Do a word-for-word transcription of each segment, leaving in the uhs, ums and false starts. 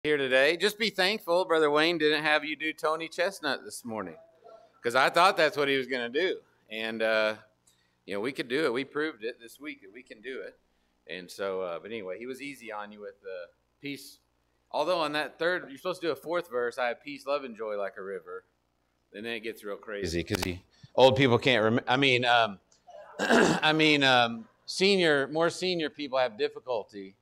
Here today. Just be thankful Brother Wayne didn't have you do Tony Chestnut this morning, because I thought that's what he was going to do. And, uh, you know, we could do it. We proved it this week that we can do it. And so, uh, but anyway, he was easy on you with the peace. Although on that third, you're supposed to do a fourth verse, I have peace, love, and joy like a river. And then it gets real crazy because old people can't remember. I mean, um, I mean, um, senior, more senior people have difficulty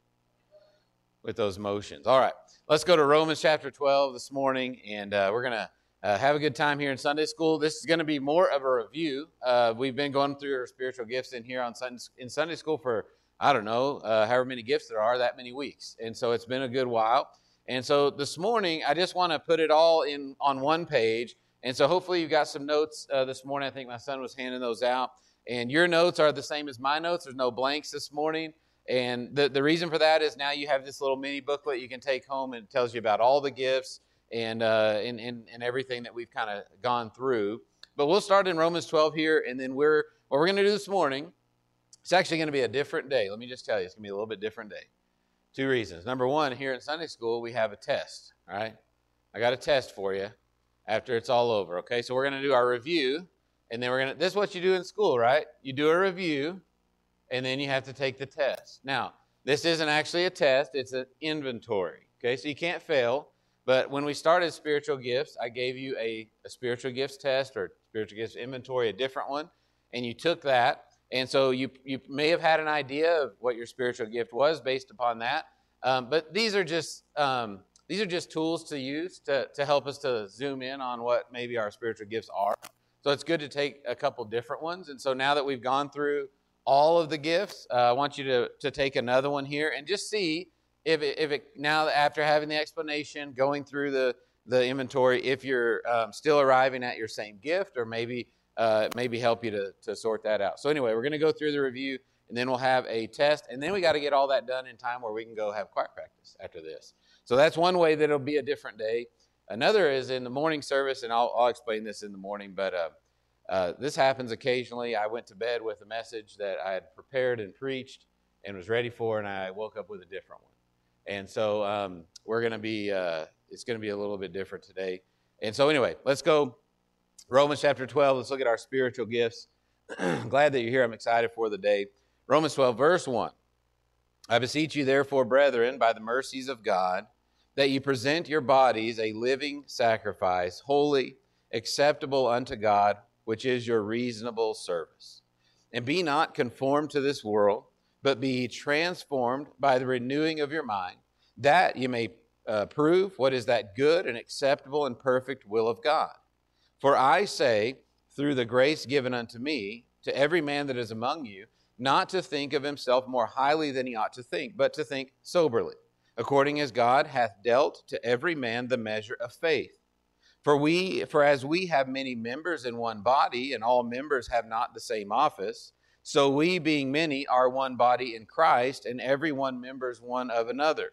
with those motions. All right, let's go to Romans chapter twelve this morning, and uh, we're going to uh, have a good time here in Sunday school. This is going to be more of a review. Uh, we've been going through our spiritual gifts in here on Sunday, in Sunday school for, I don't know, uh, however many gifts there are, that many weeks. And so it's been a good while. And so this morning, I just want to put it all in on one page. And so hopefully you've got some notes uh, this morning. I think my son was handing those out. And your notes are the same as my notes. There's no blanks this morning. And the, the reason for that is now you have this little mini booklet you can take home, and it tells you about all the gifts and, uh, and, and, and everything that we've kind of gone through. But we'll start in Romans twelve here, and then we're what we're going to do this morning, it's actually going to be a different day. Let me just tell you, it's going to be a little bit different day. Two reasons. Number one, here in Sunday school, we have a test, all right? I got a test for you after it's all over, okay? So we're going to do our review, and then we're going to, this is what you do in school, right? You do a review, and then you have to take the test. Now, this isn't actually a test, it's an inventory, okay? So you can't fail, but when we started spiritual gifts, I gave you a, a spiritual gifts test or spiritual gifts inventory, a different one, and you took that, and so you, you may have had an idea of what your spiritual gift was based upon that, um, but these are just um, these are just tools to use to, to help us to zoom in on what maybe our spiritual gifts are. So it's good to take a couple different ones, and so now that we've gone through all of the gifts, uh, I want you to, to take another one here and just see if it, if it now after having the explanation, going through the, the inventory, if you're um, still arriving at your same gift, or maybe uh, maybe help you to, to sort that out. So anyway, we're going to go through the review, and then we'll have a test, and then we got to get all that done in time where we can go have choir practice after this. So that's one way that it'll be a different day. Another is in the morning service, and I'll, I'll explain this in the morning, but uh, Uh, this happens occasionally. I went to bed with a message that I had prepared and preached and was ready for, and I woke up with a different one. And so um, we're going to be, uh, it's going to be a little bit different today. And so anyway, let's go Romans chapter twelve. Let's look at our spiritual gifts. Glad that you're here. I'm excited for the day. Romans twelve, verse one. I beseech you, therefore, brethren, by the mercies of God, that you present your bodies a living sacrifice, holy, acceptable unto God, which is your reasonable service. And be not conformed to this world, but be transformed by the renewing of your mind, that you may uh, prove what is that good and acceptable and perfect will of God. For I say, through the grace given unto me, to every man that is among you, not to think of himself more highly than he ought to think, but to think soberly, according as God hath dealt to every man the measure of faith. For we, for as we have many members in one body, and all members have not the same office, so we, being many, are one body in Christ, and every one members one of another.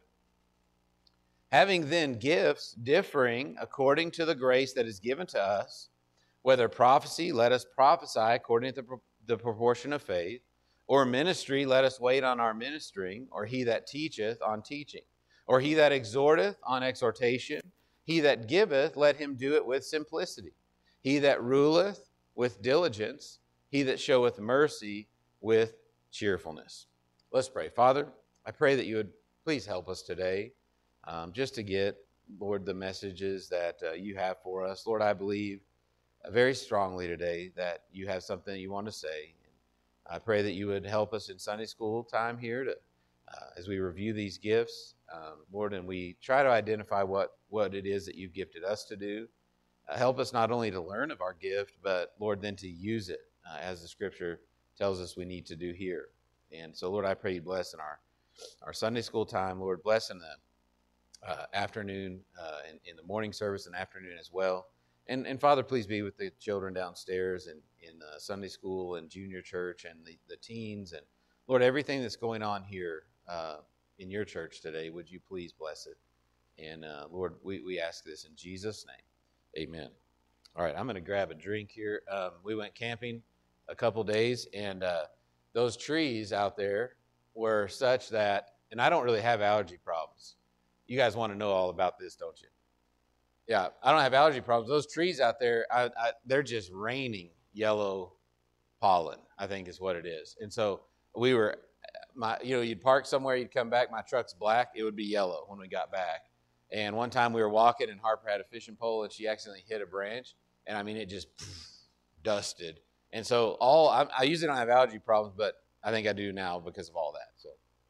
Having then gifts differing according to the grace that is given to us, whether prophecy, let us prophesy according to the proportion of faith, or ministry, let us wait on our ministering, or he that teacheth on teaching, or he that exhorteth on exhortation. He that giveth, let him do it with simplicity. He that ruleth with diligence. He that showeth mercy with cheerfulness. Let's pray. Father, I pray that you would please help us today um, just to get, Lord, the messages that uh, you have for us. Lord, I believe uh, very strongly today that you have something that you want to say. I pray that you would help us in Sunday school time here to, uh, as we review these gifts, um, Lord, and we try to identify what, what it is that you've gifted us to do. Uh, help us not only to learn of our gift, but, Lord, then to use it uh, as the Scripture tells us we need to do here. And so, Lord, I pray you bless in our, our Sunday school time. Lord, bless in the uh, afternoon, uh, in, in the morning service and afternoon as well. And, and Father, please be with the children downstairs and in uh, Sunday school and junior church and the, the teens. And, Lord, everything that's going on here uh, in your church today, would you please bless it? And, uh, Lord, we, we ask this in Jesus' name. Amen. All right, I'm going to grab a drink here. Um, we went camping a couple days, and uh, those trees out there were such that, and I don't really have allergy problems, You guys want to know all about this, don't you? Yeah, I don't have allergy problems. Those trees out there, I, I, they're just raining yellow pollen, I think is what it is. And so we were, my, you know, you'd park somewhere, you'd come back, my truck's black, it would be yellow when we got back. And one time we were walking and Harper had a fishing pole and she accidentally hit a branch. And I mean, it just pff, dusted. And so all, I, I usually don't have allergy problems, but I think I do now because of all that. So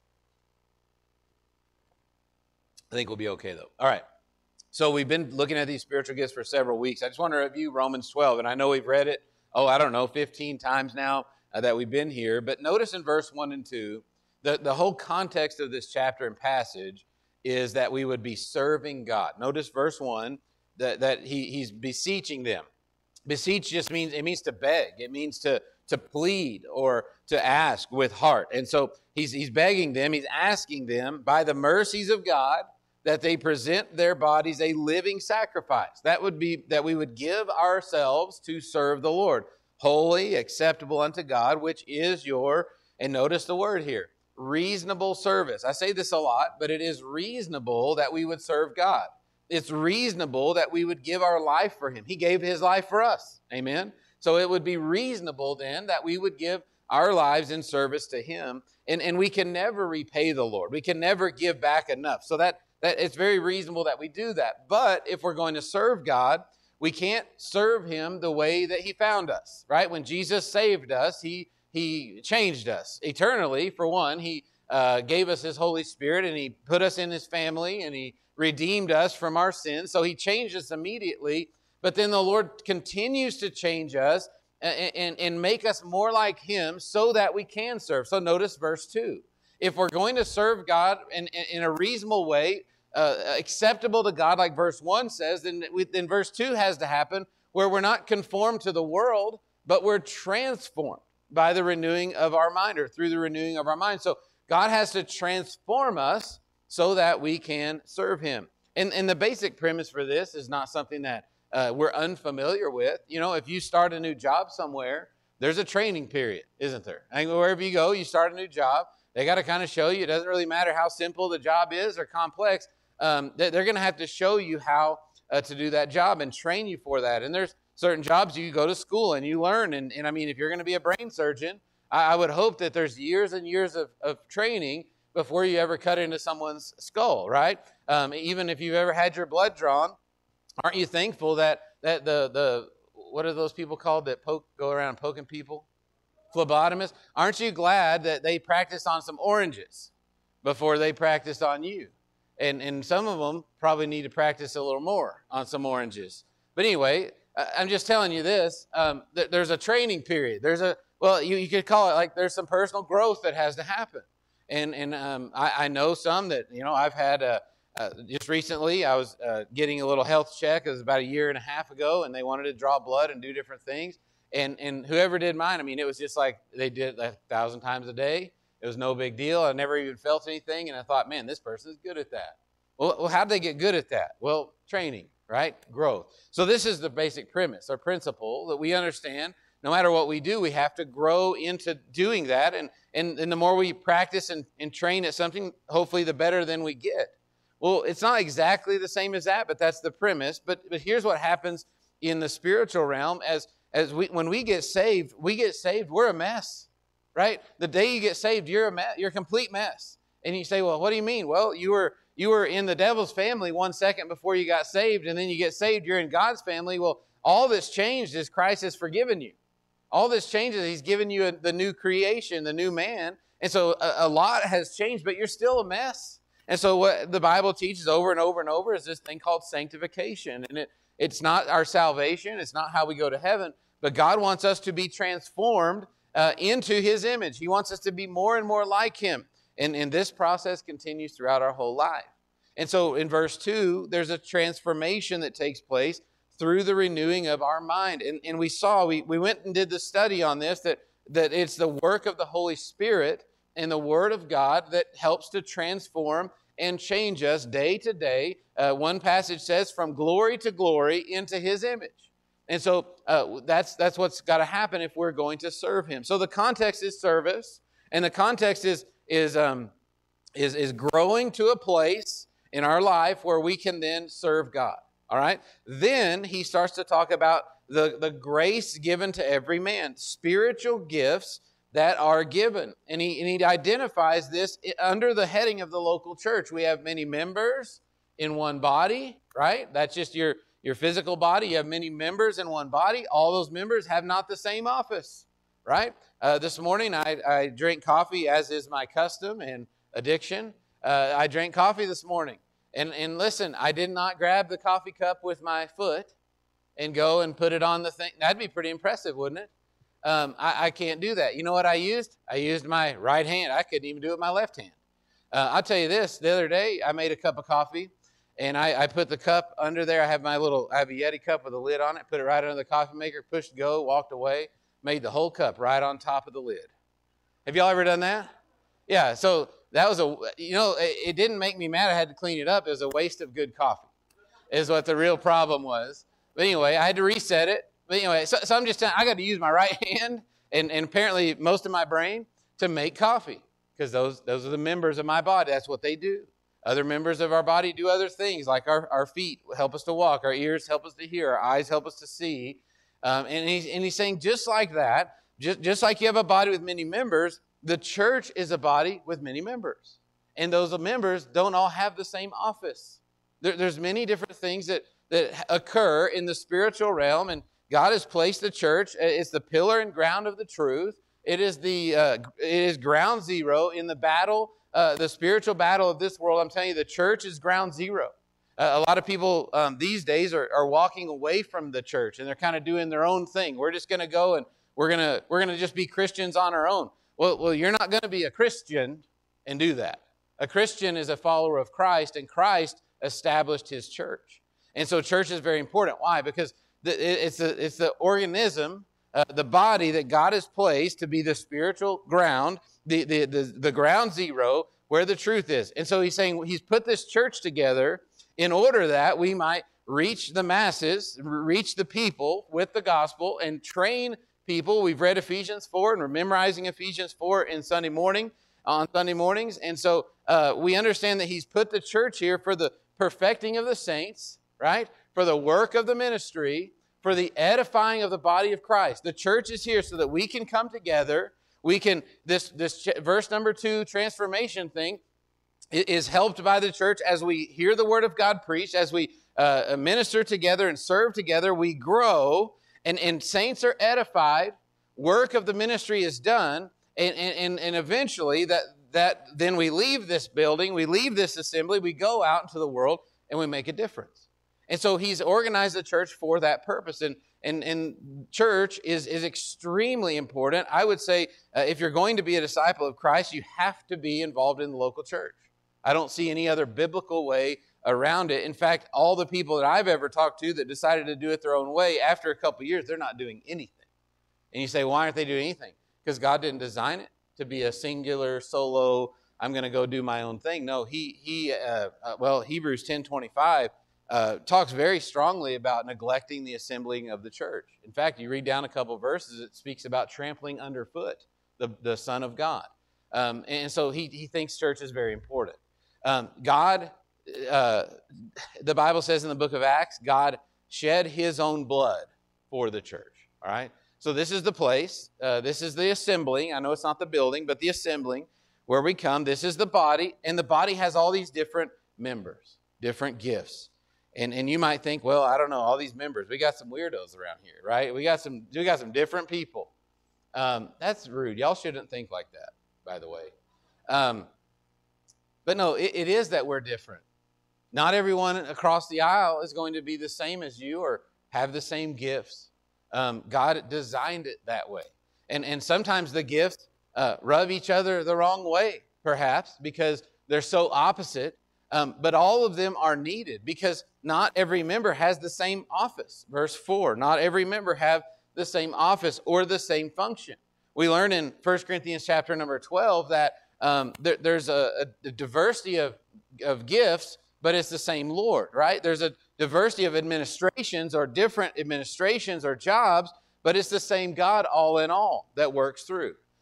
I think we'll be okay though. All right. So we've been looking at these spiritual gifts for several weeks. I just want to review Romans twelve. And I know we've read it, oh, I don't know, fifteen times now uh, that we've been here. But notice in verse one and two, the, the whole context of this chapter and passage is that we would be serving God. Notice verse one, that, that he, he's beseeching them. Beseech just means, it means to beg. It means to, to plead or to ask with heart. And so he's, he's begging them, he's asking them by the mercies of God that they present their bodies a living sacrifice. That would be that we would give ourselves to serve the Lord. Holy, acceptable unto God, which is your, and notice the word here, reasonable service. I say this a lot, but it is reasonable that we would serve God. It's reasonable that we would give our life for him. He gave his life for us. Amen? So it would be reasonable then that we would give our lives in service to him. And, and we can never repay the Lord. We can never give back enough. So that, that it's very reasonable that we do that. But if we're going to serve God, we can't serve him the way that he found us, right? When Jesus saved us, he, he changed us eternally. For one, he uh, gave us his Holy Spirit and he put us in his family and he redeemed us from our sins. So he changed us immediately. But then the Lord continues to change us and, and, and make us more like him so that we can serve. So notice verse two. If we're going to serve God in, in, in a reasonable way, uh, acceptable to God, like verse one says, then, we, then verse two has to happen where we're not conformed to the world, but we're transformed by the renewing of our mind or through the renewing of our mind. So God has to transform us so that we can serve him. And, and the basic premise for this is not something that uh, we're unfamiliar with. You know, if you start a new job somewhere, there's a training period, isn't there? I mean, wherever you go, you start a new job. They got to kind of show you. It doesn't really matter how simple the job is or complex. Um, they're going to have to show you how uh, to do that job and train you for that. And there's certain jobs you go to school and you learn. And, and I mean, if you're going to be a brain surgeon, I, I would hope that there's years and years of, of training before you ever cut into someone's skull, right? Um, even if you've ever had your blood drawn, aren't you thankful that that the the what are those people called that poke go around poking people? Phlebotomists. Aren't you glad that they practiced on some oranges before they practiced on you? And and some of them probably need to practice a little more on some oranges. But anyway, I'm just telling you this. Um, th- there's a training period. There's a well, you, you could call it like there's some personal growth that has to happen. And and um, I, I know some that, you know, I've had uh, uh, just recently, I was uh, getting a little health check. It was about a year and a half ago, and they wanted to draw blood and do different things. And and whoever did mine, I mean, it was just like they did it a thousand times a day. It was no big deal. I never even felt anything. And I thought, man, this person is good at that. Well, well how'd they get good at that? Well, training, right? Growth. So this is the basic premise or principle that we understand. No matter what we do, we have to grow into doing that. And, and, and the more we practice and, and train at something, hopefully the better than we get. Well, it's not exactly the same as that, but that's the premise. But, but here's what happens in the spiritual realm. As, as we, when we get saved, we get saved, we're a mess, right? The day you get saved, you're a mess, you're a complete mess. And you say, well, what do you mean? Well, you were, you were in the devil's family one second before you got saved, and then you get saved, you're in God's family. Well, all that's changed is Christ has forgiven you. All this changes. He's given you a, the new creation, the new man. And so a, a lot has changed, but you're still a mess. And so what the Bible teaches over and over and over is this thing called sanctification. And it, it's not our salvation. It's not how we go to heaven. But God wants us to be transformed uh, into his image. He wants us to be more and more like him. And, and this process continues throughout our whole life. And so in verse two, there's a transformation that takes place through the renewing of our mind. And, and we saw, we, we went and did the study on this, that, that it's the work of the Holy Spirit and the Word of God that helps to transform and change us day to day. Uh, one passage says, from glory to glory into his image. And so uh, that's, that's what's got to happen if we're going to serve him. So the context is service, and the context is, is, um, is, is growing to a place in our life where we can then serve God. All right. Then he starts to talk about the, the grace given to every man, spiritual gifts that are given. And he, and he identifies this under the heading of the local church. We have many members in one body, right? That's just your, your physical body. You have many members in one body. All those members have not the same office, right? Uh, this morning I, I drank coffee, as is my custom and addiction. Uh, I drank coffee this morning. And, and listen, I did not grab the coffee cup with my foot and go and put it on the thing. That'd be pretty impressive, wouldn't it? Um, I, I can't do that. You know what I used? I used my right hand. I couldn't even do it with my left hand. Uh, I'll tell you this. The other day, I made a cup of coffee, and I, I put the cup under there. I have my little, I have a Yeti cup with a lid on it. Put it right under the coffee maker, pushed go, walked away, made the whole cup right on top of the lid. Have y'all ever done that? Yeah, so that was a, you know, it, it didn't make me mad. I had to clean it up. It was a waste of good coffee is what the real problem was. But anyway, I had to reset it. But anyway, so, so I'm just telling, I got to use my right hand and, and apparently most of my brain to make coffee because those, those are the members of my body. That's what they do. Other members of our body do other things, like our, our feet help us to walk, our ears help us to hear, our eyes help us to see. Um, and, he's, and he's saying just like that, just, just like you have a body with many members, the church is a body with many members. And those members don't all have the same office. There, there's many different things that, that occur in the spiritual realm, and God has placed the church. It's the pillar and ground of the truth. It is the uh, it is ground zero in the battle, uh, the spiritual battle of this world. I'm telling you, the church is ground zero. Uh, a lot of people um, these days are, are walking away from the church, and they're kind of doing their own thing. We're just going to go and we're going to we're going to just be Christians on our own. Well, well, you're not going to be a Christian and do that. A Christian is a follower of Christ, and Christ established his church. And so church is very important. Why? Because It's the, it's the organism, uh, the body that God has placed to be the spiritual ground, the, the, the, the ground zero where the truth is. And so he's saying he's put this church together in order that we might reach the masses, reach the people with the gospel and train people. We've read Ephesians four and we're memorizing Ephesians four in Sunday morning, on Sunday mornings. And so uh, we understand that he's put the church here for the perfecting of the saints, right? For the work of the ministry, for the edifying of the body of Christ. The church is here so that we can come together. We can, this, this verse number two, transformation thing, is helped by the church as we hear the word of God preached, as we uh, minister together and serve together, we grow, and, and saints are edified, work of the ministry is done, and, and, and eventually that, that then we leave this building, we leave this assembly, we go out into the world, and we make a difference. And so he's organized the church for that purpose. And, and, and church is, is extremely important. I would say uh, if you're going to be a disciple of Christ, you have to be involved in the local church. I don't see any other biblical way around it. In fact, all the people that I've ever talked to that decided to do it their own way, after a couple of years, they're not doing anything. And you say, why aren't they doing anything? Because God didn't design it to be a singular, solo, I'm going to go do my own thing. No, he, he uh, uh, well, Hebrews ten twenty-five Uh, talks very strongly about neglecting the assembling of the church. In fact, you read down a couple of verses, it speaks about trampling underfoot the, the Son of God. Um, and so he, he thinks church is very important. Um, God, uh, the Bible says in the book of Acts, God shed his own blood for the church. All right? So this is the place. Uh, this is the assembling. I know it's not the building, but the assembling where we come. This is the body, and the body has all these different members, different gifts. And and you might think, well, I don't know, all these members, we got some weirdos around here, right? We got some we got some different people. Um, that's rude. Y'all shouldn't think like that, by the way. Um, but no, it, it is that we're different. Not everyone across the aisle is going to be the same as you or have the same gifts. Um, God designed it that way. And, and sometimes the gifts uh, rub each other the wrong way, perhaps, because they're so opposite. Um, but all of them are needed because not every member has the same office. Verse four, not every member have the same office or the same function. We learn in First Corinthians chapter number twelve that um, there, there's a, a diversity of, of gifts, but it's the same Lord, right? There's a diversity of administrations or different administrations or jobs, but it's the same God all in all that works through.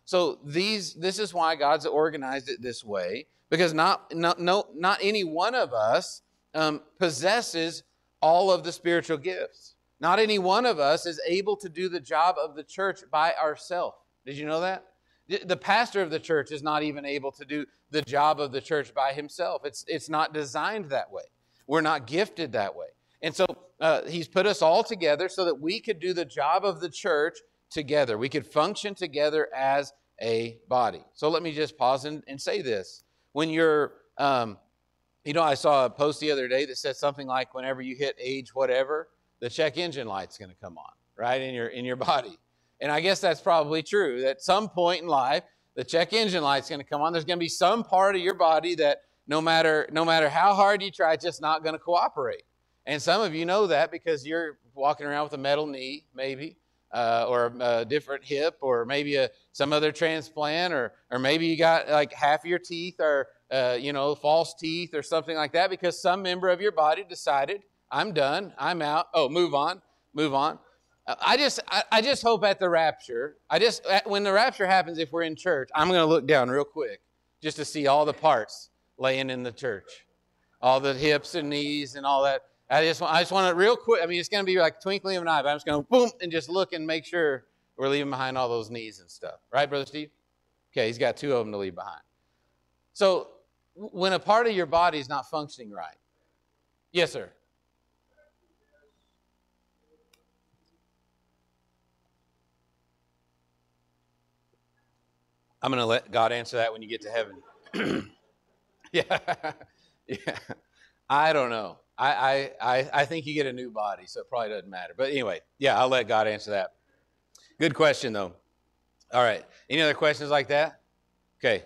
So these, this is why God's organized it this way, because not, not, no, not any one of us um, possesses all of the spiritual gifts. Not any one of us is able to do the job of the church by ourselves. Did you know that? The pastor of the church is not even able to do the job of the church by himself. It's, it's not designed that way. We're not gifted that way. And so uh, he's put us all together so that we could do the job of the church together. We could function together as a body. So let me just pause and, and say this. When you're, um, you know, I saw a post the other day that said something like, whenever you hit age whatever, the check engine light's going to come on, right, in your in your body. And I guess that's probably true. At some point in life, the check engine light's going to come on. There's going to be some part of your body that no matter no matter how hard you try, it's just not going to cooperate. And some of you know that because you're walking around with a metal knee, maybe. Uh, or a different hip, or maybe a, some other transplant, or or maybe you got like half your teeth are, uh, you know, false teeth or something like that because some member of your body decided, I'm done, I'm out. Oh, move on, move on. Uh, I just, I, I just hope at the rapture, I just, when the rapture happens, if we're in church, I'm going to look down real quick just to see all the parts laying in the church, all the hips and knees and all that. I just want, I just want to real quick. I mean, it's going to be like twinkling of an eye, but I'm just going to boom and just look and make sure we're leaving behind all those knees and stuff. Right, Brother Steve? Okay, he's got two of them to leave behind. So when a part of your body is not functioning right. Yes, sir. I'm going to let God answer that when you get to heaven. yeah. yeah. I don't know. I, I, I think you get a new body, so it probably doesn't matter. But anyway, yeah, I'll let God answer that. Good question, though. All right. Any other questions like that? Okay.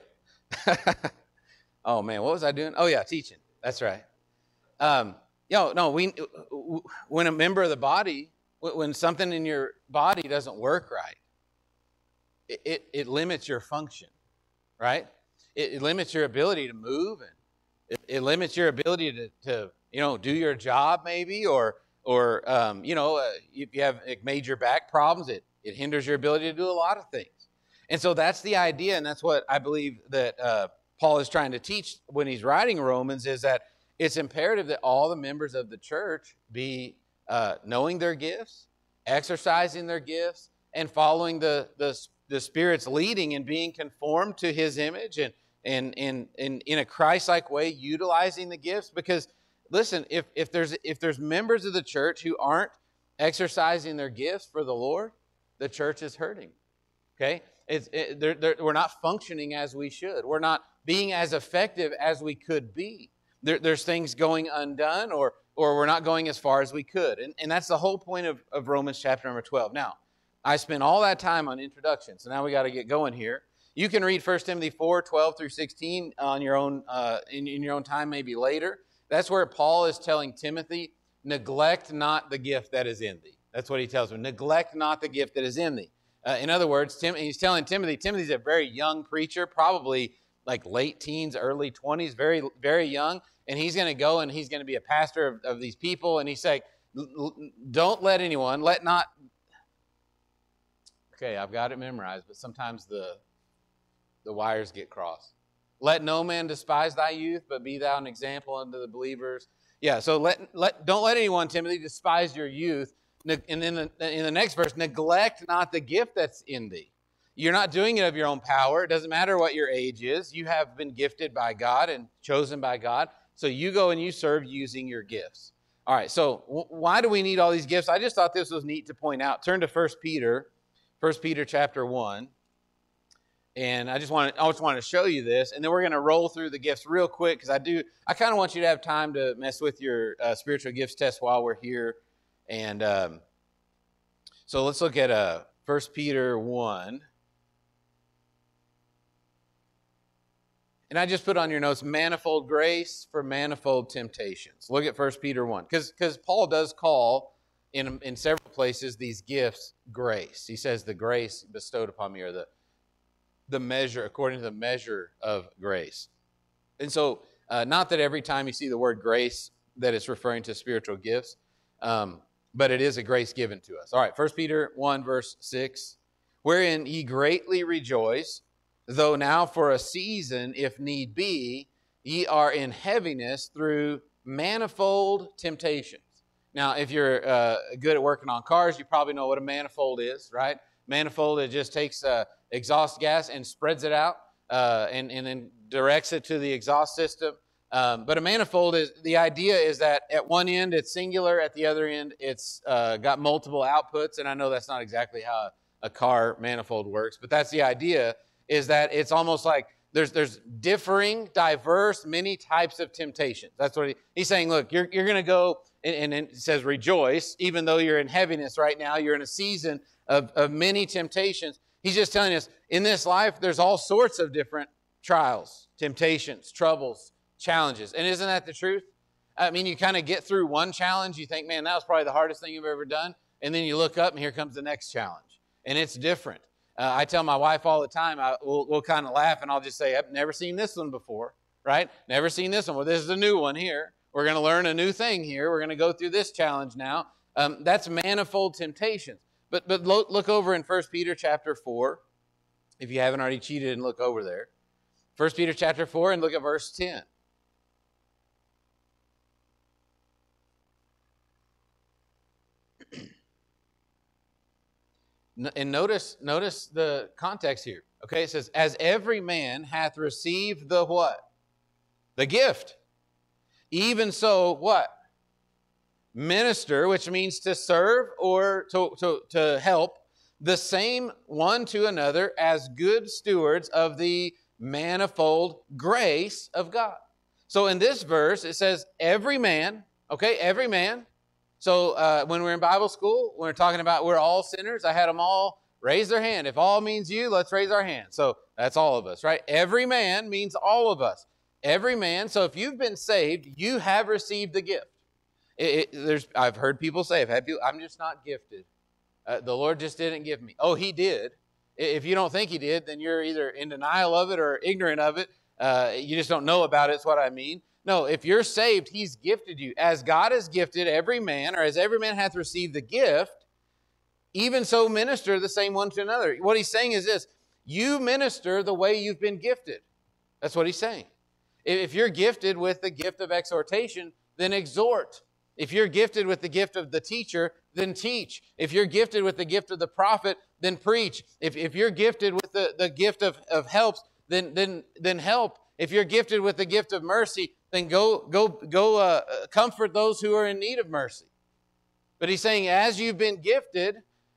Oh, man, what was I doing? Oh, yeah, teaching. That's right. Um, you know, no, we, when a member of the body, when something in your body doesn't work right, it, it, it limits your function, right? It, it limits your ability to move, and it, it limits your ability to, to you know, do your job maybe, or, or um, you know, uh, if you have major back problems, it, it hinders your ability to do a lot of things. And so that's the idea, and that's what I believe that uh, Paul is trying to teach when he's writing Romans, is that it's imperative that all the members of the church be uh, knowing their gifts, exercising their gifts, and following the, the, the Spirit's leading and being conformed to His image, and, and, and, and in a Christ-like way, utilizing the gifts. Because listen, if, if there's if there's members of the church who aren't exercising their gifts for the Lord, the church is hurting. Okay, it's it, they're, they're, we're not functioning as we should. We're not being as effective as we could be. There, there's things going undone, or or we're not going as far as we could. And, and that's the whole point of, of Romans chapter number twelve. Now, I spent all that time on introduction, so now we got to get going here. You can read First Timothy four, twelve through sixteen on your own uh, in, in your own time, maybe later. That's where Paul is telling Timothy, neglect not the gift that is in thee. That's what he tells him. Neglect not the gift that is in thee. Uh, in other words, Tim, he's telling Timothy, Timothy's a very young preacher, probably like late teens, early twenties, very, very young. And he's going to go and he's going to be a pastor of, of these people. And he's saying, don't let anyone, let not. Okay, I've got it memorized, but sometimes the, the wires get crossed. Let no man despise thy youth, but be thou an example unto the believers. Yeah, so let let don't let anyone, Timothy, despise your youth. And in the, in the next verse, neglect not the gift that's in thee. You're not doing it of your own power. It doesn't matter what your age is. You have been gifted by God and chosen by God. So you go and you serve using your gifts. All right, so w- why do we need all these gifts? I just thought this was neat to point out. Turn to First Peter, First Peter chapter one. And I just want to, I just want to show you this, and then we're going to roll through the gifts real quick, because I do, I kind of want you to have time to mess with your uh, spiritual gifts test while we're here. And um, so let's look at uh, First Peter one. And I just put on your notes, manifold grace for manifold temptations. Look at First Peter one, because because Paul does call in in several places these gifts grace. He says the grace bestowed upon me, or the the measure, according to the measure of grace. And so, uh, not that every time you see the word grace that it's referring to spiritual gifts, um, but it is a grace given to us. All right, First Peter one, verse six. wherein ye greatly rejoice, though now for a season, if need be, ye are in heaviness through manifold temptations. Now, if you're uh, good at working on cars, you probably know what a manifold is, right? Manifold, it just takes uh, exhaust gas and spreads it out uh, and, and then directs it to the exhaust system. Um, but a manifold is, the idea is that at one end it's singular, at the other end it's uh, got multiple outputs. And I know that's not exactly how a, a car manifold works, but that's the idea, is that it's almost like there's there's differing, diverse, many types of temptations. That's what he, he's saying. Look, you're, you're going to go, and, and it says rejoice, even though you're in heaviness right now, you're in a season of, of many temptations. He's just telling us, in this life, there's all sorts of different trials, temptations, troubles, challenges. And isn't that the truth? I mean, you kind of get through one challenge, you think, man, that was probably the hardest thing you've ever done. And then you look up and here comes the next challenge. And it's different. Uh, I tell my wife all the time, I, we'll, we'll kind of laugh and I'll just say, I've never seen this one before, right? Never seen this one. Well, this is a new one here. We're going to learn a new thing here. We're going to go through this challenge now. Um, that's manifold temptations. But but lo- look over in First Peter chapter four, if you haven't already cheated and look over there. First Peter chapter four and look at verse ten. And notice, notice the context here. Okay, it says, as every man hath received the what? The gift. Even so, what? Minister, which means to serve or to, to, to help, the same one to another as good stewards of the manifold grace of God. So in this verse, it says, every man, okay, every man. So uh, when we're in Bible school, when we're talking about we're all sinners, I had them all raise their hand. If all means you, let's raise our hand. So that's all of us, right? Every man means all of us. Every man. So if you've been saved, you have received the gift. It, it, there's, I've heard people say, I've had people, I'm just not gifted. Uh, the Lord just didn't give me. Oh, He did. If you don't think He did, then you're either in denial of it or ignorant of it. Uh, you just don't know about it, is what I mean. No, if you're saved, He's gifted you. As God has gifted every man, or as every man hath received the gift, even so minister the same one to another. What He's saying is this: you minister the way you've been gifted. That's what He's saying. If you're gifted with the gift of exhortation, then exhort. If you're gifted with the gift of the teacher, then teach. If you're gifted with the gift of the prophet, then preach. If, if you're gifted with the, the gift of, of helps, then, then, then help. If you're gifted with the gift of mercy, then go, go, go uh, comfort those who are in need of mercy. But He's saying, as you've been gifted,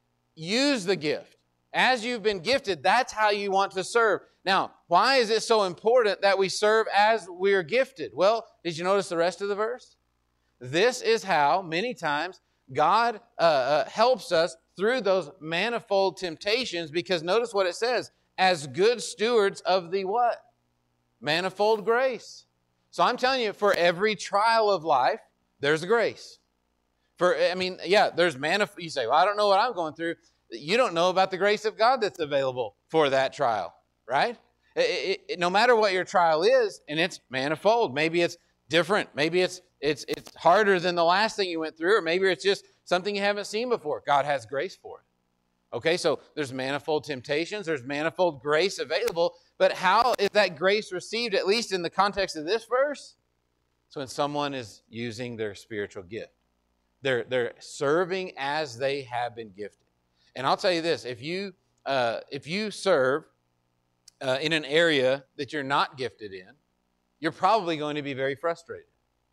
use the gift. As you've been gifted, that's how you want to serve. Now, why is it so important that we serve as we're gifted? Well, did you notice the rest of the verse? This is how, many times, God uh, uh, helps us through those manifold temptations, because notice what it says, as good stewards of the what? Manifold grace. So I'm telling you, for every trial of life, there's a grace. For, I mean, yeah, there's manifold. You say, well, I don't know what I'm going through. You don't know about the grace of God that's available for that trial, right? It, it, no matter what your trial is, and it's manifold. Maybe it's different. Maybe it's it's it's harder than the last thing you went through, or maybe it's just something you haven't seen before. God has grace for it. Okay, so there's manifold temptations. There's manifold grace available. But how is that grace received, at least in the context of this verse? So when someone is using their spiritual gift. They're, they're serving as they have been gifted. And I'll tell you this, if you, uh, if you serve uh, in an area that you're not gifted in, you're probably going to be very frustrated.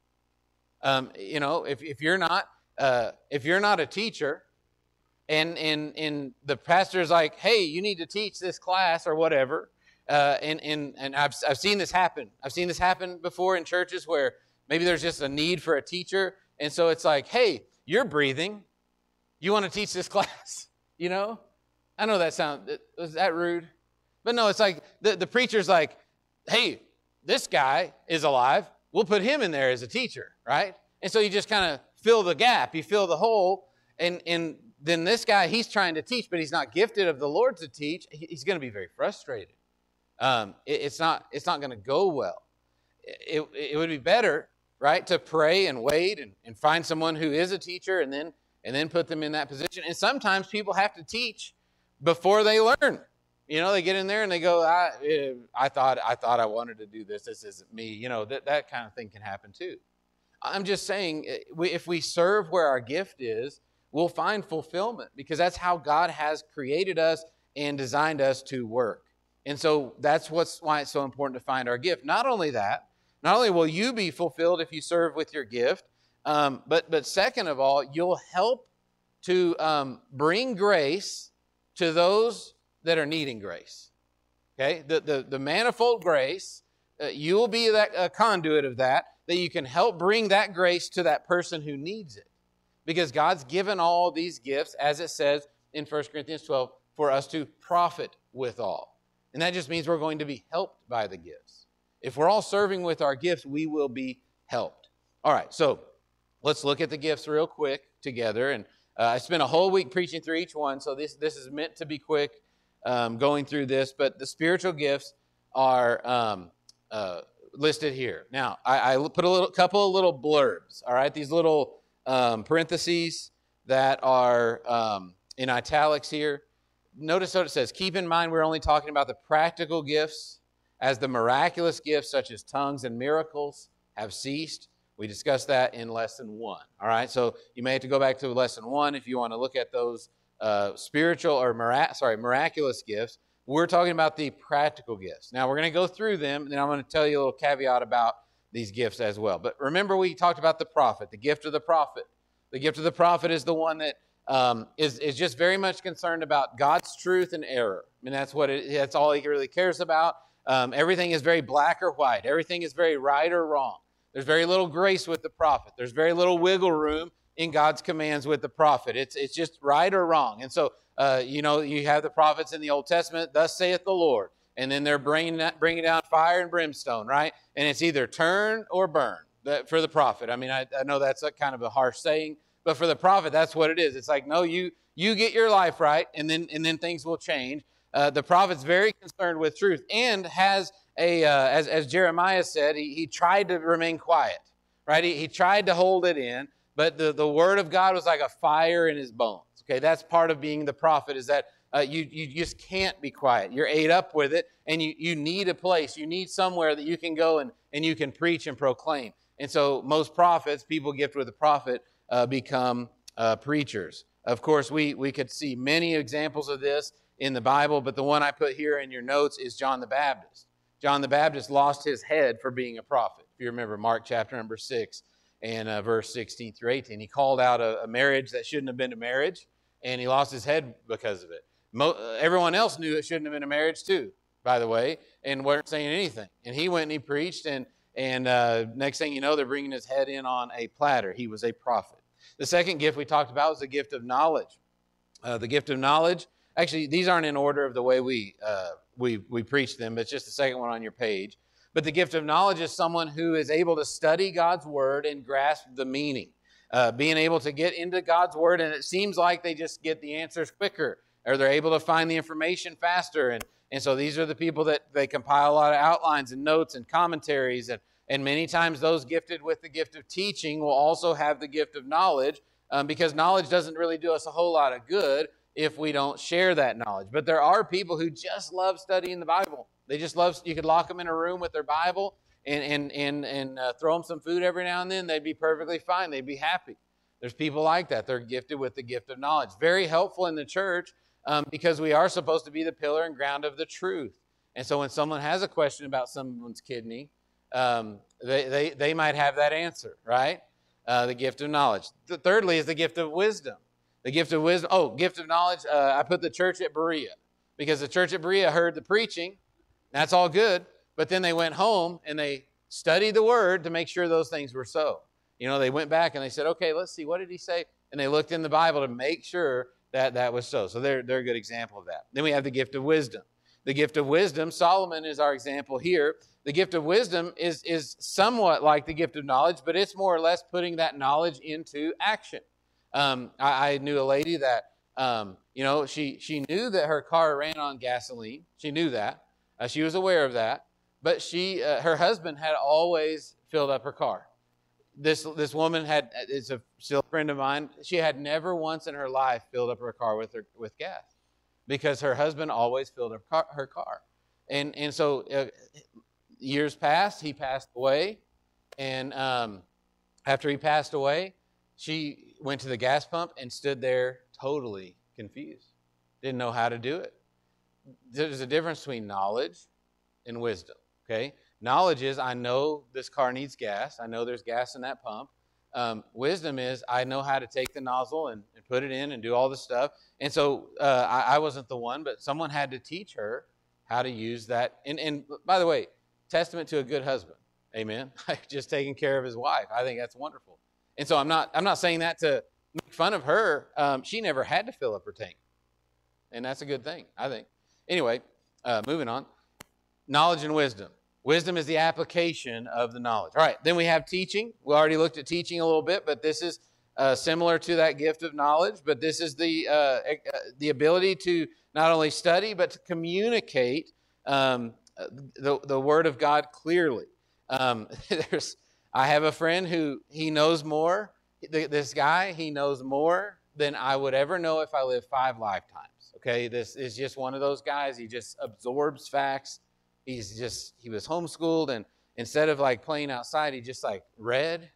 Um, you know, if, if you're not uh, if you're not a teacher, and and and the pastor's like, hey, you need to teach this class or whatever, uh, and and and I've I've seen this happen. I've seen this happen before in churches where maybe there's just a need for a teacher, and so it's like, hey, you're breathing, you want to teach this class, you know? I know that sound was that rude, but no, it's like the the preacher's like, hey, this guy is alive. We'll put him in there as a teacher, right? And so you just kind of fill the gap. You fill the hole. And, and then this guy, he's trying to teach, but he's not gifted of the Lord to teach. He's going to be very frustrated. Um, it, it's not, it's not going to go well. It, it would be better, right, to pray and wait and, and find someone who is a teacher and then, and then put them in that position. And sometimes people have to teach before they learn. You know, they get in there and they go, I, eh, I thought I thought I wanted to do this. This isn't me. You know, that, that kind of thing can happen too. I'm just saying, if we serve where our gift is, we'll find fulfillment, because that's how God has created us and designed us to work. And so that's what's why it's so important to find our gift. Not only that, not only will you be fulfilled if you serve with your gift, um, but, but second of all, you'll help to um, bring grace to those that are needing grace. Okay? The, the, the manifold grace, uh, you will be that, a conduit of that, that you can help bring that grace to that person who needs it. Because God's given all these gifts, as it says in First Corinthians twelve, for us to profit withal. And that just means we're going to be helped by the gifts. If we're all serving with our gifts, we will be helped. All right, so let's look at the gifts real quick together. And uh, I spent a whole week preaching through each one, so this, this is meant to be quick um, going through this. But the spiritual gifts are um, uh, listed here. Now, I, I put a little couple of little blurbs, all right? These little um, parentheses that are um, in italics here. Notice what it says. Keep in mind we're only talking about the practical gifts, as the miraculous gifts such as tongues and miracles have ceased. We discussed that in lesson one. All right, so you may have to go back to lesson one if you want to look at those uh, spiritual or mirac- sorry miraculous gifts. We're talking about the practical gifts. Now we're going to go through them, and then I'm going to tell you a little caveat about these gifts as well. But remember, we talked about the prophet, the gift of the prophet. The gift of the prophet is the one that um, is is just very much concerned about God's truth and error. I mean, that's what it, that's all he really cares about. Um, everything is very black or white. Everything is very right or wrong. There's very little grace with the prophet. There's very little wiggle room in God's commands with the prophet. It's it's just right or wrong. And so, uh, you know, you have the prophets in the Old Testament, thus saith the Lord. And then they're bringing, that, bringing down fire and brimstone, right? And it's either turn or burn that, for the prophet. I mean, I, I know that's a kind of a harsh saying, but for the prophet, that's what it is. It's like, no, you you get your life right, and then and then things will change. Uh, the prophet's very concerned with truth, and has a, uh, as, as Jeremiah said, he, he tried to remain quiet, right? He, he tried to hold it in, but the, the word of God was like a fire in his bones. Okay, that's part of being the prophet, is that uh, you, you just can't be quiet. You're ate up with it, and you, you need a place. You need somewhere that you can go and, and you can preach and proclaim. And so most prophets, people gifted with a prophet, uh, become uh, preachers. Of course, we, we could see many examples of this in the Bible, but the one I put here in your notes is John the Baptist. John the Baptist lost his head for being a prophet. If you remember Mark chapter number six and uh, verse sixteen through eighteen, he called out a, a marriage that shouldn't have been a marriage, and he lost his head because of it. Mo- everyone else knew it shouldn't have been a marriage too, by the way, and weren't saying anything. And he went and he preached, and, and uh, next thing you know, they're bringing his head in on a platter. He was a prophet. The second gift we talked about was the gift of knowledge. Uh, the gift of knowledge. Actually, these aren't in order of the way we uh, we we preach them. It's just the second one on your page. But the gift of knowledge is someone who is able to study God's word and grasp the meaning. Uh, being able to get into God's word, and it seems like they just get the answers quicker, or they're able to find the information faster. And, and so these are the people that they compile a lot of outlines and notes and commentaries. And, and many times those gifted with the gift of teaching will also have the gift of knowledge, um, because knowledge doesn't really do us a whole lot of good if we don't share that knowledge. But there are people who just love studying the Bible. They just love, you could lock them in a room with their Bible and and and, and uh, throw them some food every now and then. They'd be perfectly fine. They'd be happy. There's people like that. They're gifted with the gift of knowledge. Very helpful in the church um, because we are supposed to be the pillar and ground of the truth. And so when someone has a question about someone's kidney, um, they, they, they might have that answer, right? Uh, the gift of knowledge. The, thirdly is the gift of wisdom. The gift of wisdom. Oh, gift of knowledge. Uh, I put the church at Berea because the church at Berea heard the preaching. That's all good. But then they went home and they studied the word to make sure those things were so. You know, they went back and they said, okay, let's see, what did he say? And they looked in the Bible to make sure that that was so. So they're, they're a good example of that. Then we have the gift of wisdom. The gift of wisdom, Solomon is our example here. The gift of wisdom is, is somewhat like the gift of knowledge, but it's more or less putting that knowledge into action. Um, I, I knew a lady that, um, you know, she, she knew that her car ran on gasoline. She knew that. Uh, she was aware of that. But she, uh, her husband had always filled up her car. This this woman had, is a still a friend of mine. She had never once in her life filled up her car with her with gas. because her husband always filled her car. Her car. And, and so uh, years passed, he passed away, and um, after he passed away, she went to the gas pump and stood there totally confused. Didn't know how to do it. There's a difference between knowledge and wisdom, okay? Knowledge is, I know this car needs gas. I know there's gas in that pump. Um, wisdom is, I know how to take the nozzle and, and put it in and do all the stuff. And so uh, I, I wasn't the one, but someone had to teach her how to use that. And, and by the way, testament to a good husband. Amen. Just taking care of his wife. I think that's wonderful. And so I'm not I'm not saying that to make fun of her. Um, she never had to fill up her tank. And that's a good thing, I think. Anyway, uh, moving on. Knowledge and wisdom. Wisdom is the application of the knowledge. All right, then we have teaching. We already looked at teaching a little bit, but this is uh, similar to that gift of knowledge. But this is the, uh, the ability to not only study, but to communicate um, the, the Word of God clearly. Um, there's, I have a friend who he knows more. This guy, he knows more than I would ever know if I lived five lifetimes. Okay, this is just one of those guys. He just absorbs facts. He's just, he was homeschooled, and instead of like playing outside, he just like read.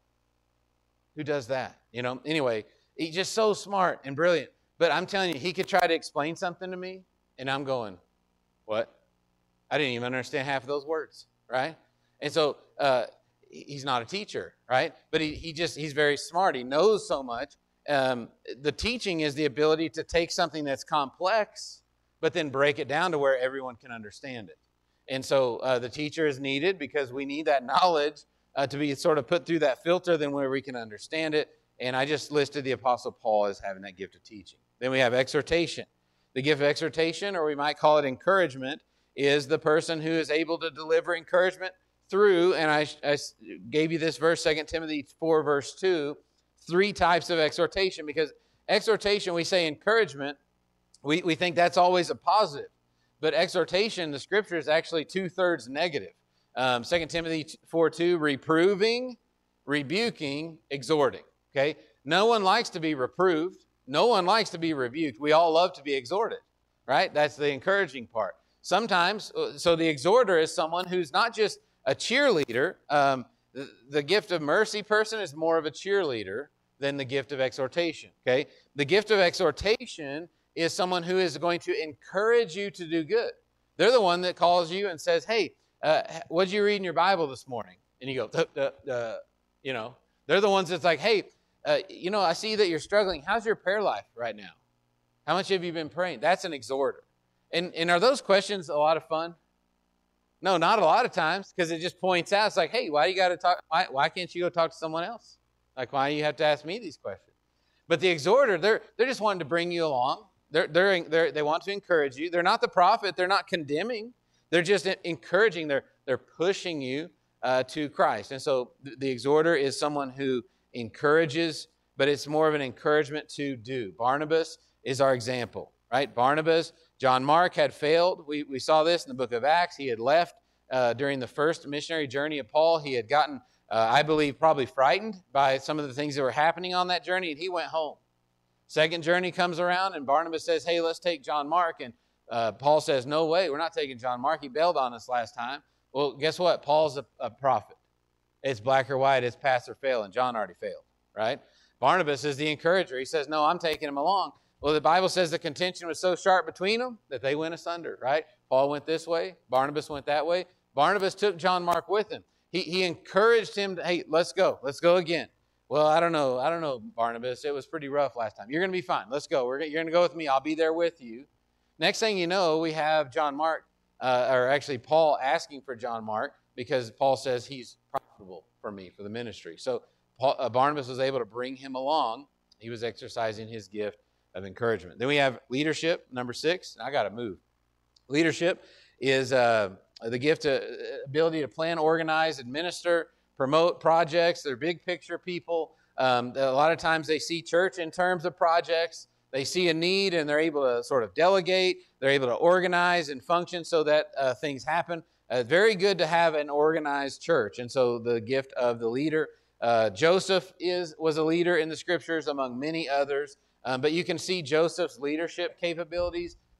Who does that? You know, anyway, he's just so smart and brilliant. But I'm telling you, he could try to explain something to me, and I'm going, what? I didn't even understand half of those words, right? And so uh, he's not a teacher, right? But he, he just, he's very smart. He knows so much. Um, the teaching is the ability to take something that's complex, but then break it down to where everyone can understand it. And so uh, the teacher is needed because we need that knowledge uh, to be sort of put through that filter then where we can understand it. And I just listed the Apostle Paul as having that gift of teaching. Then we have exhortation. The gift of exhortation, or we might call it encouragement, is the person who is able to deliver encouragement through, and I, I gave you this verse, Second Timothy four, verse two, three types of exhortation, because exhortation, we say encouragement, we, we think that's always a positive. But exhortation, the Scripture, is actually two-thirds negative. Um, Second Timothy four two, reproving, rebuking, exhorting. Okay? No one likes to be reproved. No one likes to be rebuked. We all love to be exhorted, right? That's the encouraging part. Sometimes, so the exhorter is someone who's not just a cheerleader. Um, the, the gift of mercy person is more of a cheerleader than the gift of exhortation, okay? The gift of exhortation is someone who is going to encourage you to do good. They're the one that calls you and says, hey, uh, what did you read in your Bible this morning? And you go, duh, duh, duh. You know, they're the ones that's like, hey, uh, you know, I see that you're struggling. How's your prayer life right now? How much have you been praying? That's an exhorter. And, and are those questions a lot of fun? No, not a lot of times, because it just points out, it's like, hey, why you got to talk? Why, why can't you go talk to someone else? Like, why do you have to ask me these questions? But the exhorter, they're they're just wanting to bring you along. They're they're, they're they want to encourage you. They're not the prophet. They're not condemning. They're just encouraging. They're they're pushing you uh, to Christ. And so the, the exhorter is someone who encourages, but it's more of an encouragement to do. Barnabas is our example, right? Barnabas. John Mark had failed. We, we saw this in the book of Acts. He had left uh, during the first missionary journey of Paul. He had gotten, uh, I believe, probably frightened by some of the things that were happening on that journey, and he went home. Second journey comes around, and Barnabas says, hey, let's take John Mark. And uh, Paul says, no way, we're not taking John Mark. He bailed on us last time. Well, guess what? Paul's a, a prophet. It's black or white. It's pass or fail, and John already failed, right? Barnabas is the encourager. He says, no, I'm taking him along. Well, the Bible says the contention was so sharp between them that they went asunder, right? Paul went this way. Barnabas went that way. Barnabas took John Mark with him. He, he encouraged him to, hey, let's go. Let's go again. Well, I don't know. I don't know, Barnabas. It was pretty rough last time. You're going to be fine. Let's go. We're gonna, you're going to go with me. I'll be there with you. Next thing you know, we have John Mark, uh, or actually Paul asking for John Mark because Paul says he's profitable for me, for the ministry. So Paul, uh, Barnabas was able to bring him along. He was exercising his gift of encouragement. Then we have leadership, number six. I got to move. Leadership is uh, the gift, of, ability to plan, organize, administer, promote projects. They're big picture people. Um, a lot of times they see church in terms of projects. They see a need and they're able to sort of delegate. They're able to organize and function so that uh, things happen. Uh, very good to have an organized church. And so the gift of the leader. Uh, Joseph is was a leader in the scriptures among many others. Um, but you can see Joseph's leadership capabilities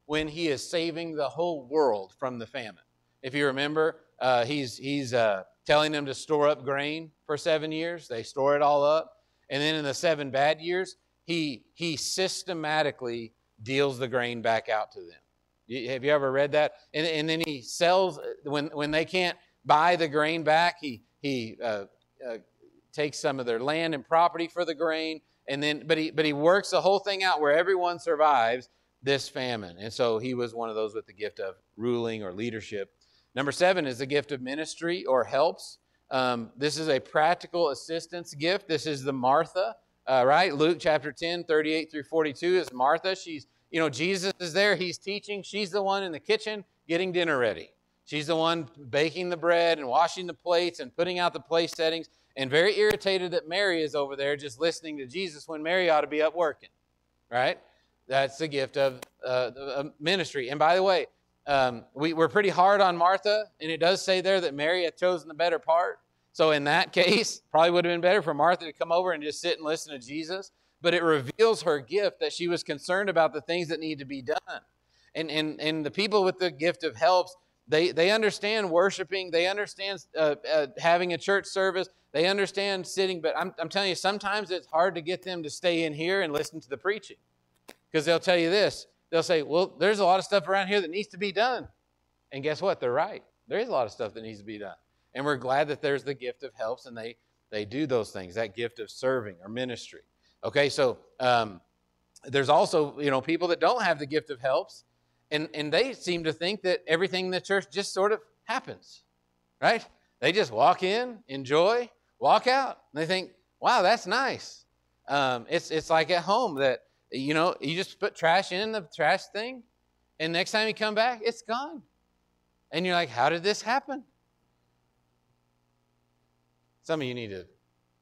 when he is saving the whole world from the famine. If you remember, uh, he's, he's uh, telling them to store up grain for seven years. They store it all up. And then in the seven bad years, he, he systematically deals the grain back out to them. Have you ever read that? And, and then he sells, when, when they can't buy the grain back, he, he uh, uh, takes some of their land and property for the grain. And then, but he, but he works the whole thing out where everyone survives this famine. And so he was one of those with the gift of ruling or leadership. Number seven is the gift of ministry or helps. Um, this is a practical assistance gift. This is the Martha, uh, right? Luke chapter ten, thirty-eight through forty-two is Martha. She's, you know, Jesus is there. He's teaching. She's the one in the kitchen getting dinner ready. She's the one baking the bread and washing the plates and putting out the place settings, and very irritated that Mary is over there just listening to Jesus when Mary ought to be up working, right? That's the gift of uh, ministry. And by the way, um, we, we're pretty hard on Martha, and it does say there that Mary had chosen the better part. So in that case, probably would have been better for Martha to come over and just sit and listen to Jesus. But it reveals her gift that she was concerned about the things that need to be done. And, and, and the people with the gift of helps, they, they understand worshiping. They understand uh, uh, having a church service. They understand sitting. But I'm, I'm telling you, sometimes it's hard to get them to stay in here and listen to the preaching. Because they'll tell you this. They'll say, well, there's a lot of stuff around here that needs to be done. And guess what? They're right. There is a lot of stuff that needs to be done. And we're glad that there's the gift of helps, and they, they do those things, that gift of serving or ministry. Okay, so um, there's also, you know, people that don't have the gift of helps, and, and they seem to think that everything in the church just sort of happens, right? They just walk in, enjoy, walk out. And they think, wow, that's nice. Um, it's, it's like at home that, you know, you just put trash in the trash thing, and next time you come back, it's gone. And you're like, how did this happen? Some of you need to.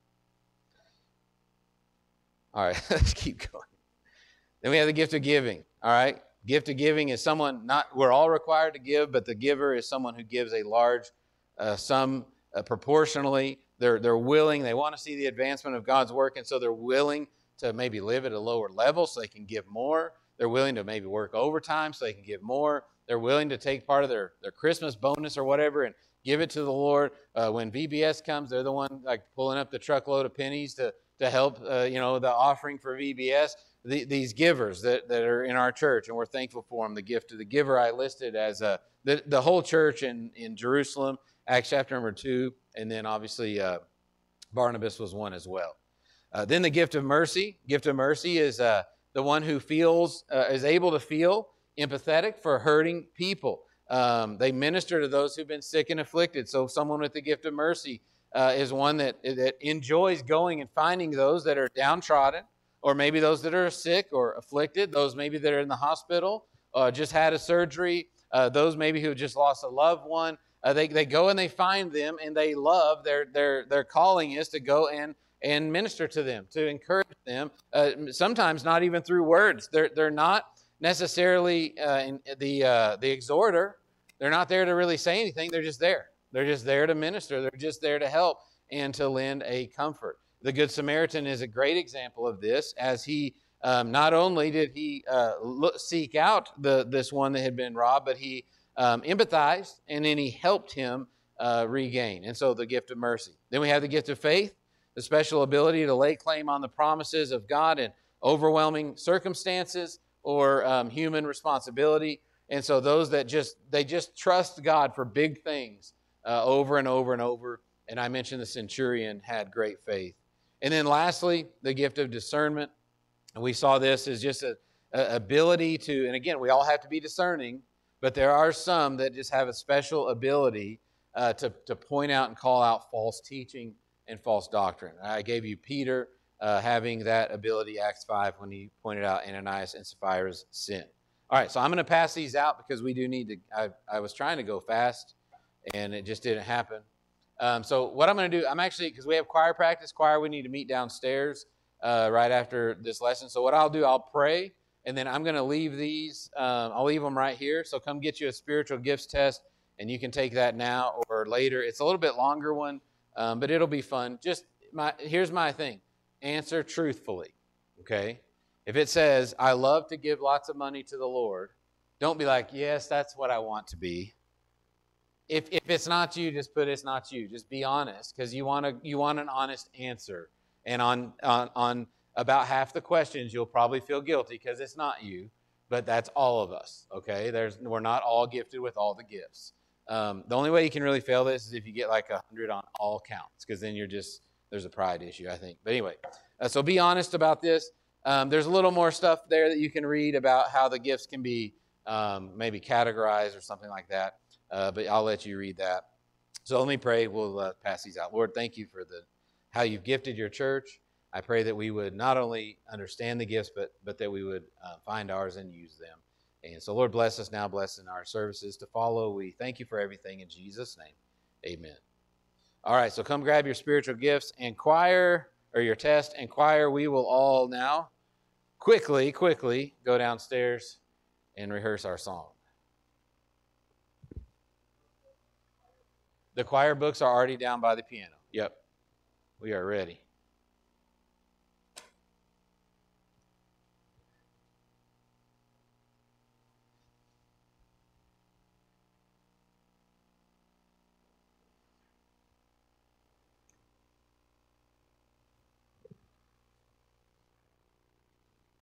All right, let's keep going. Then we have the gift of giving. All right, gift of giving is someone, not, we're all required to give, but the giver is someone who gives a large uh, sum uh, proportionally. They're, they're willing, they want to see the advancement of God's work, and so they're willing to maybe live at a lower level so they can give more. They're willing to maybe work overtime so they can give more. They're willing to take part of their, their Christmas bonus or whatever and give it to the Lord. Uh, when V B S comes, they're the one like pulling up the truckload of pennies to, to help, uh, you know, the offering for V B S. The, these givers that, that are in our church, and we're thankful for them. The gift of the giver I listed as uh, the, the whole church in, in Jerusalem, Acts chapter number two, and then obviously uh, Barnabas was one as well. Uh, then the gift of mercy. Gift of mercy is uh, the one who feels, uh, is able to feel empathetic for hurting people. Um, they minister to those who've been sick and afflicted. So someone with the gift of mercy uh, is one that, that enjoys going and finding those that are downtrodden, or maybe those that are sick or afflicted, those maybe that are in the hospital, uh, just had a surgery, uh, those maybe who just lost a loved one. Uh, they, they go and they find them, and they love, their, their, their calling is to go and, and minister to them, to encourage them, uh, sometimes not even through words. They're, they're not necessarily uh, in the, uh, the exhorter. They're not there to really say anything. They're just there. They're just there to minister. They're just there to help and to lend a comfort. The Good Samaritan is a great example of this, as he um, not only did he uh, look, seek out the, this one that had been robbed, but he um, empathized, and then he helped him uh, regain. And so the gift of mercy. Then we have the gift of faith, the special ability to lay claim on the promises of God in overwhelming circumstances or um, human responsibility. And so those that just, they just trust God for big things uh, over and over and over. And I mentioned the centurion had great faith. And then lastly, the gift of discernment. And we saw this as just a, a ability to, and again, we all have to be discerning, but there are some that just have a special ability uh, to, to point out and call out false teaching and false doctrine. I gave you Peter uh, having that ability, Acts five, when he pointed out Ananias and Sapphira's sin. All right, so I'm going to pass these out because we do need to, I, I was trying to go fast, and it just didn't happen. Um, so what I'm going to do, I'm actually, because we have choir practice, choir, we need to meet downstairs uh, right after this lesson. So what I'll do, I'll pray, and then I'm going to leave these, um, I'll leave them right here. So come get you a spiritual gifts test, and you can take that now or later. It's a little bit longer one, um, but it'll be fun. Just, my here's my thing. Answer truthfully, okay? If it says, I love to give lots of money to the Lord, Don't be like, yes, that's what I want to be. If if it's not you, just put it's not you. Just be honest, because you want to you want an honest answer. And on on on about half the questions, you'll probably feel guilty because it's not you, but that's all of us. Okay, there's we're not all gifted with all the gifts. Um, the only way you can really fail this is if you get like a hundred on all counts, because then you're just there's a pride issue, I think. But anyway, uh, so be honest about this. Um, there's a little more stuff there that you can read about how the gifts can be um, maybe categorized or something like that. Uh, but I'll let you read that. So let me pray. We'll uh, pass these out. Lord, thank you for the how you've gifted your church. I pray that we would not only understand the gifts, but but that we would uh, find ours and use them. And so, Lord, bless us now. Bless in our services to follow. We thank you for everything in Jesus' name. Amen. All right, so come grab your spiritual gifts and choir, or your test and choir. We will all now quickly, quickly go downstairs and rehearse our song. The choir books are already down by the piano. Yep, we are ready.